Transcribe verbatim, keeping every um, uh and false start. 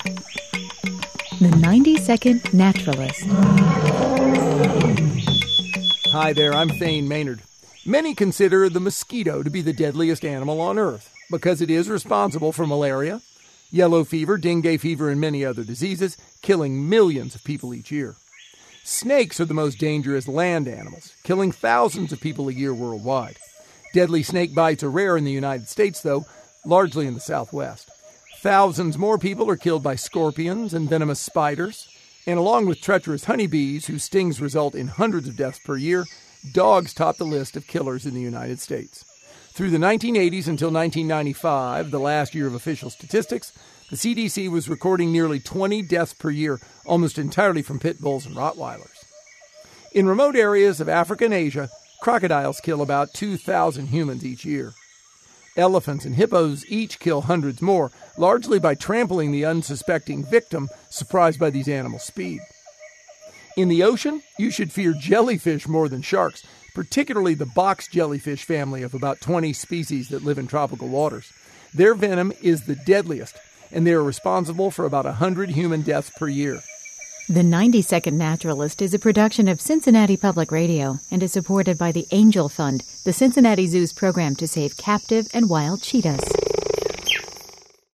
The ninety-second Naturalist. Hi there, I'm Thane Maynard. Many consider the mosquito to be the deadliest animal on Earth because it is responsible for malaria, yellow fever, dengue fever, and many other diseases, killing millions of people each year. Snakes are the most dangerous land animals, killing thousands of people a year worldwide. Deadly snake bites are rare in the United States, though, largely in the Southwest. Thousands more people are killed by scorpions and venomous spiders. And along with treacherous honeybees, whose stings result in hundreds of deaths per year, dogs top the list of killers in the United States. Through the nineteen eighties until nineteen ninety-five, the last year of official statistics, the C D C was recording nearly twenty deaths per year, almost entirely from pit bulls and Rottweilers. In remote areas of Africa and Asia, crocodiles kill about two thousand humans each year. Elephants and hippos each kill hundreds more, largely by trampling the unsuspecting victim, surprised by these animals' speed. In the ocean, you should fear jellyfish more than sharks, particularly the box jellyfish family of about twenty species that live in tropical waters. Their venom is the deadliest, and they are responsible for about one hundred human deaths per year. The ninety-second Naturalist is a production of Cincinnati Public Radio and is supported by the Angel Fund, the Cincinnati Zoo's program to save captive and wild cheetahs.